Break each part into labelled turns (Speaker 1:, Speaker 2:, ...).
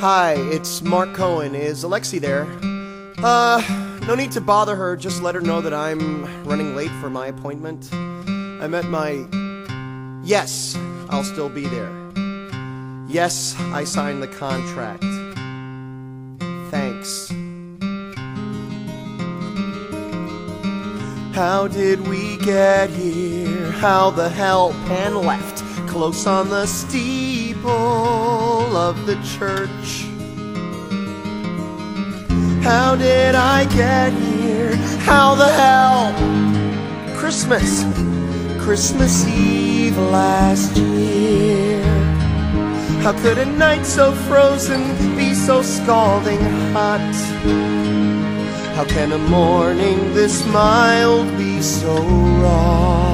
Speaker 1: Hi, it's Mark Cohen. Is Alexi there? No need to bother her. Just let her know that I'm running late for my appointment. I'm at my... Yes, I'll still be there. Yes, I signed the contract. Thanks. How did we get here? How the hell pan left? Close on the steeple of the church. How did I get here? How the hell? Christmas Eve last year. How could a night so frozen be so scalding hot? How can a morning this mild be so raw?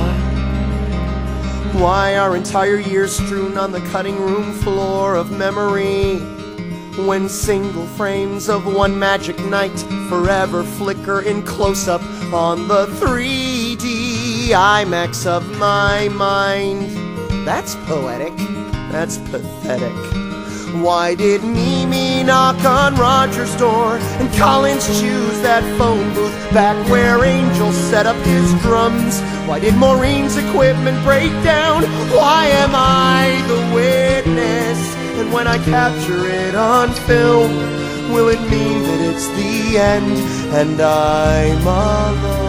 Speaker 1: Why are entire years strewn on the cutting room floor of memory, when single frames of one magic night forever flicker in close-up on the 3D IMAX of my mind? That's poetic. That's pathetic. Why did Mimi knock on Roger's door and Collins choose that phone booth back where Angel set up his drums? Why did Maureen's equipment break down? Why am I the witness? And when I capture it on film, will it mean that it's the end and I'm alone?